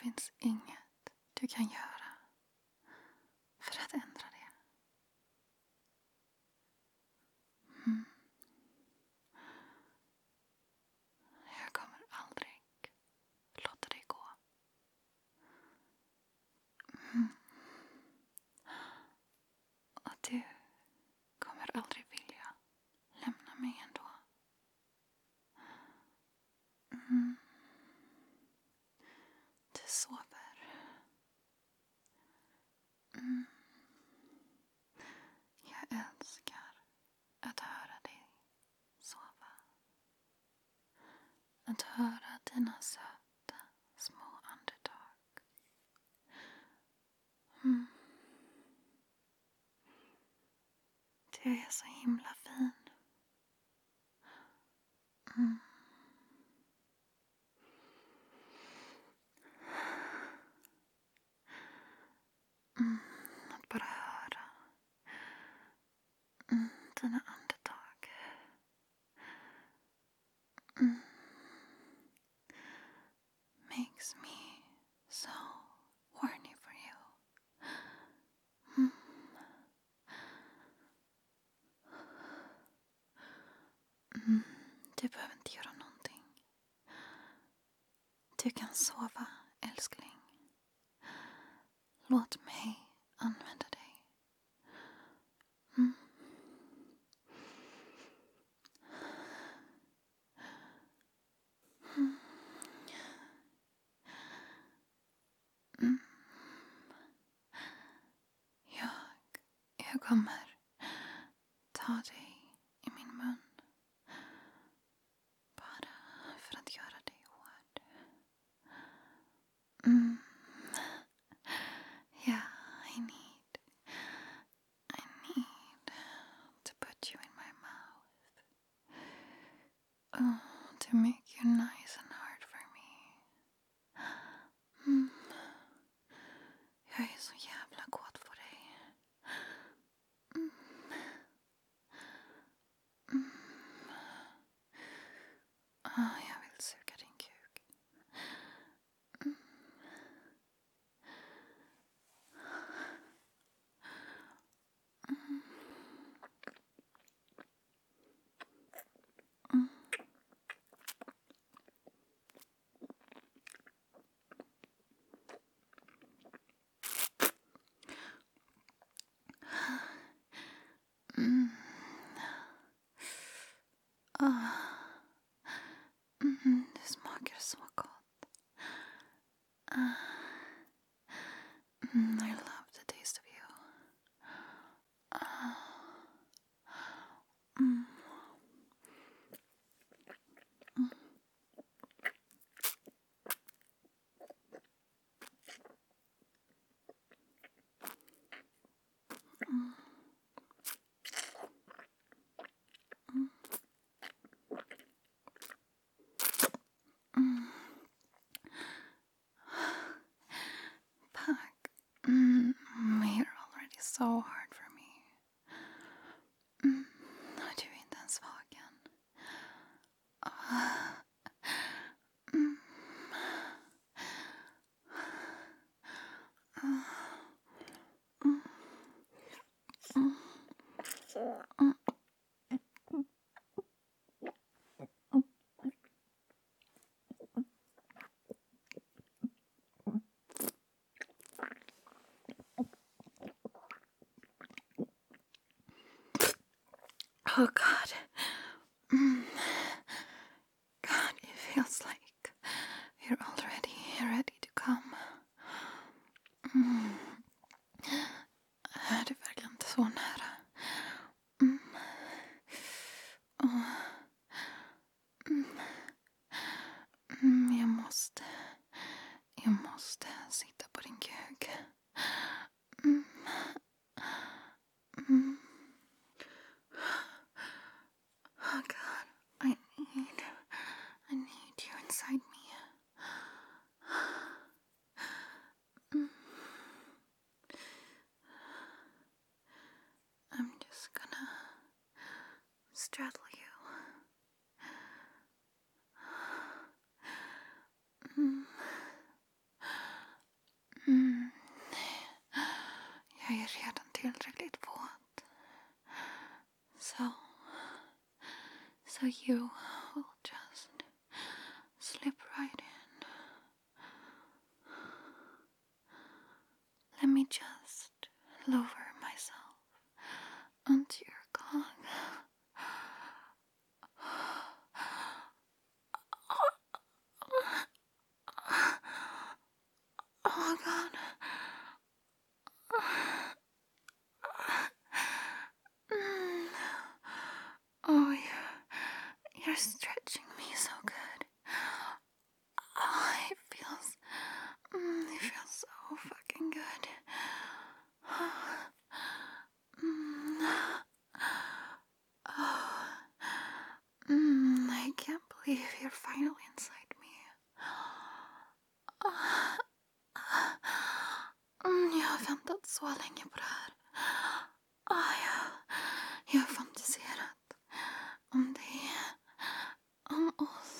finns inget du kan göra för att ändra det. Jag kommer aldrig låta dig gå. Och du kommer aldrig vilja lämna mig ändå. Du sover. Jag älskar att höra dig sova. Att höra dina söta små andetag. Du är så himla fin. Att bara höra dina andetag. Makes me so horny for you. Du behöver inte göra någonting. Du kan sova, älskling. Låt mig använda dig. Jag kommer ta dig i min mun. Bara för att göra dig hård. Yeah, I need to put you in my mouth. To make you nice and hard for me. Jag är så jävla kåt på dig. Jag vill suga din kuk. Det smakar så gott. I love the taste of you. Fuck. You're already so hard for me. Du är inte ens vaken. Oh God. God, it feels like you're already ready to come. Är du verkligen inte så nära? Jag måste sitta på din kuk. Oh God, I need you inside me. I'm just gonna straddle you. So you will just slip right in. Let me just lower myself onto your cock. Oh God. Oh, you're stretching me so good. Oh, it feels so fucking good. I can't believe you're finally inside me. Jag har väntat så länge på det här. Jag har fantiserat om dig, om oss.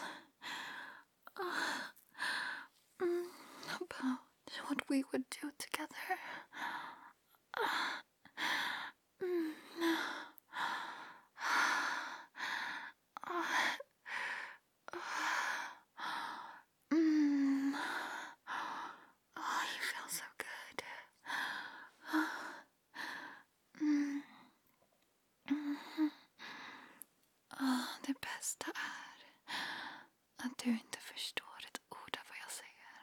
About what we would do together. Oh, you feel so good. Det bästa är att du inte förstår ett ord av vad jag säger.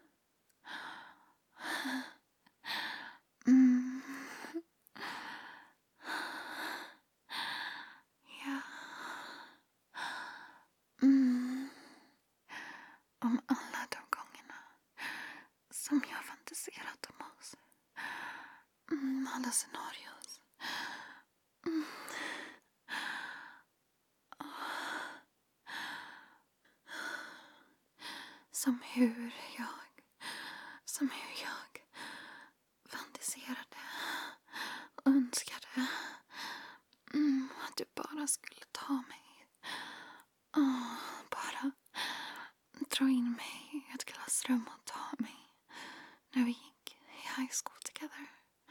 Ja. Om alla de gångerna som jag fantiserat om oss. Alla scenarios. Som hur jag fantiserade och önskade att du bara skulle ta mig. Bara dra in mig i ett klassrum och ta mig när vi gick i high school together.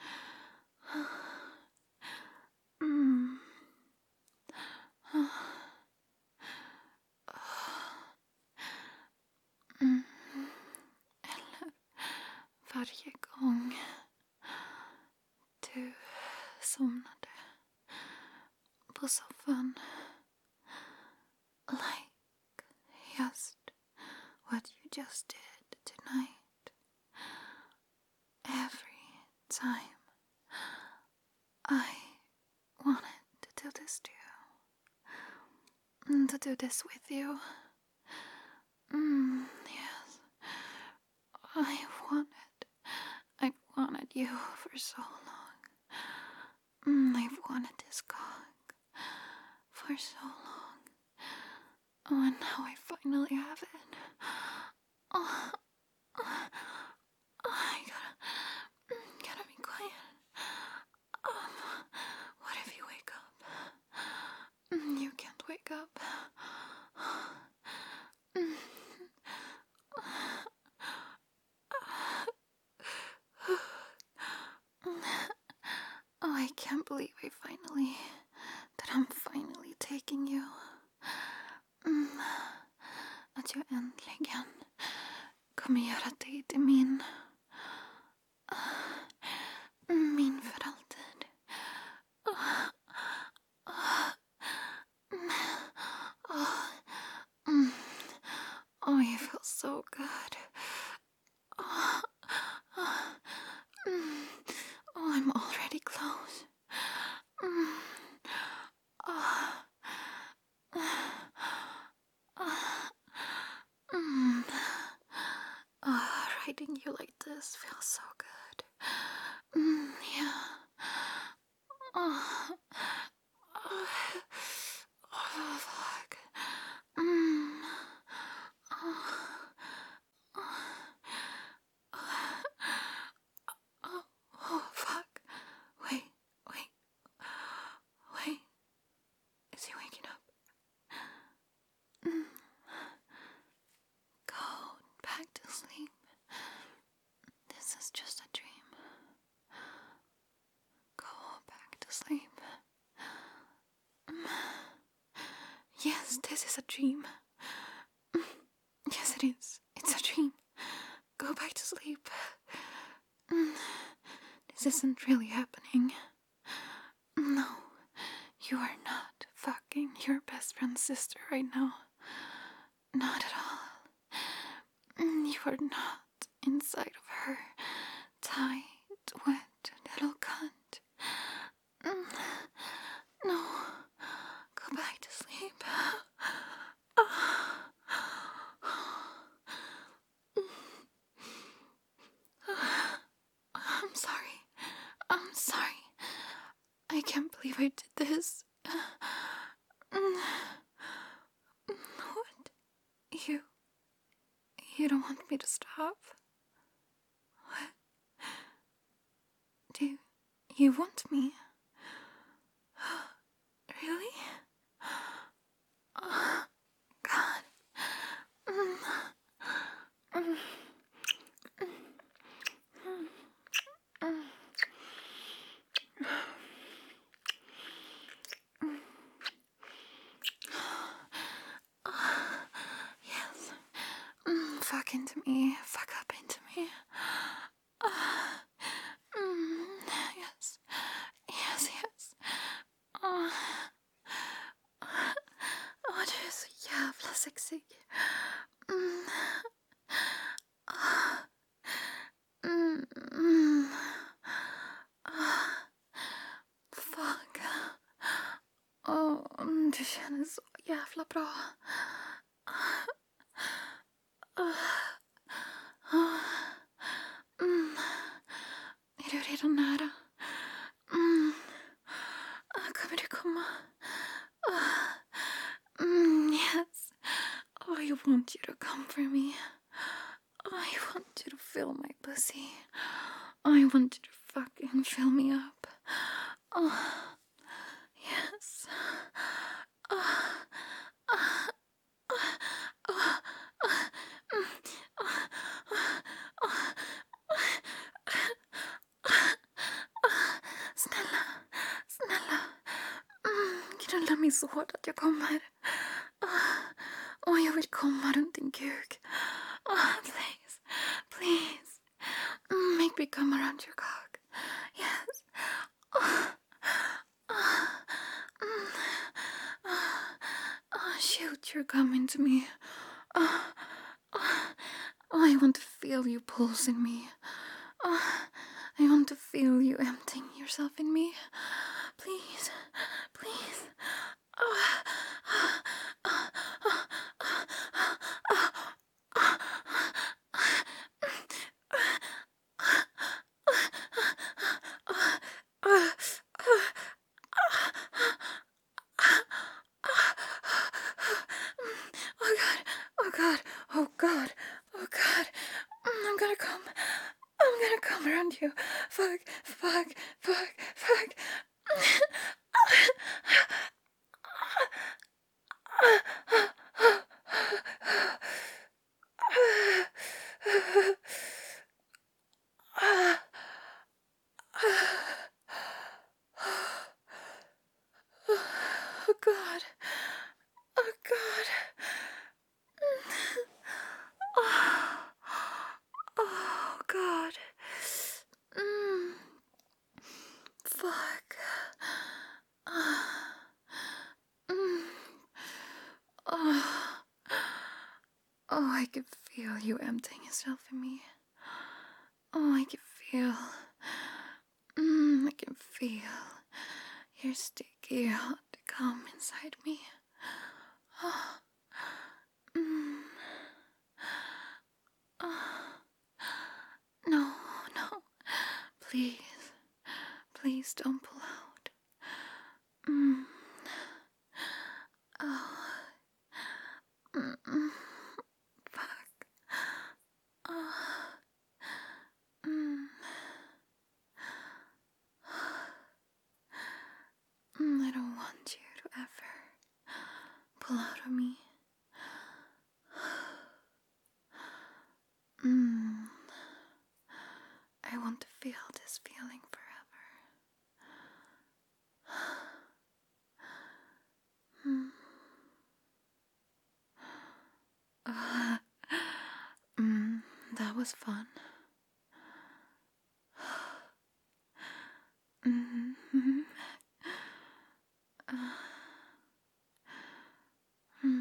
Eller varje gång du somnade på soffan. Like just what you just did tonight. Every time I wanted to do this to you. To do this with you. Yes. I've wanted you for so long. I've wanted this cock for so long. Oh, and now I finally have it. I gotta be quiet. What if you wake up? You can't wake up. Oh, I can't believe that I'm finally taking you. Att jag äntligen kommer göra dig till min för alltid. Oh, you feel so good. Oh, I'm already close. Riding you like this feels so good. Yeah. Oh, fuck. Oh, fuck. Wait. Is he waking up? Go back to sleep. This is just a dream. Go back to sleep. this is a dream. Yes, it is. It's a dream. Go back to sleep. This isn't really happening. No, you are not fucking your best friend's sister right now. Not at all. You are not inside of her tight, wet little cunt. No, go back to sleep. I'm sorry. I'm sorry. I can't believe I did this. What? You don't want me to stop? What? Do you want me? Really? God. Yes. Fuck into me. Fuck up into me. Yes. Yes, yes. Du är så jävla sexig. Fuck. Du känner så jävla bra. Är du redan nära? Kommer du komma? Yes. I want you to come for me. I want you to fill my pussy. I want you to fucking fill me up. Yes. Snälla. Knulla mig så hårt att jag kommer. Jag vill komma runt din kuk. Please. Please. Make me come around your cock. Yes. Shoot your cum into me. I want to feel you pulsing me. I want to feel you emptying yourself in me. Please. Please. Oh God. I'm gonna come around you. Fuck. Oh God. Oh God. Fuck. I can feel you emptying yourself in me. I can feel. I can feel your sticky hot cum inside me. No. Please don't pull out. Fuck. I don't want you to ever pull out of me. I want to feel this feeling forever. was fun. Mhm. Hmm.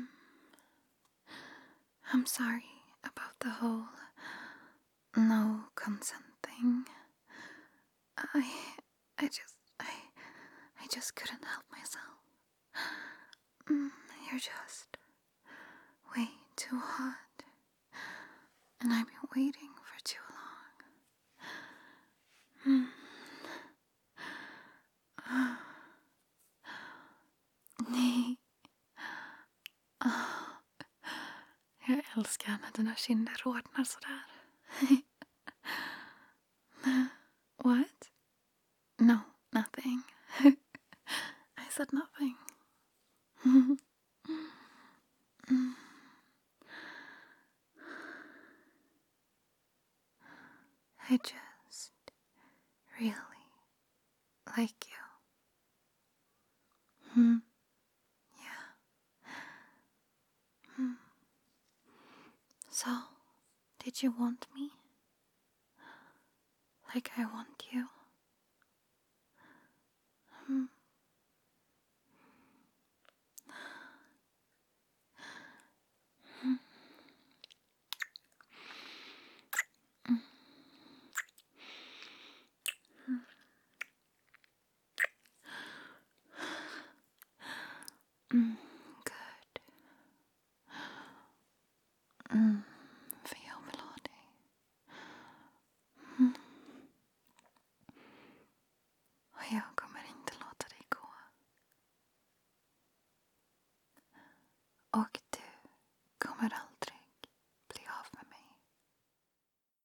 I'm sorry about the whole no consent thing. I I just I just couldn't help myself. Mm, you're just way too hot. And I've been waiting for too long. Nej. Jag älskar när dina kinder rodnar sådär. What? No, nothing. I said nothing. I just really like you. Yeah. So, did you want me? Like I want you? Hmm.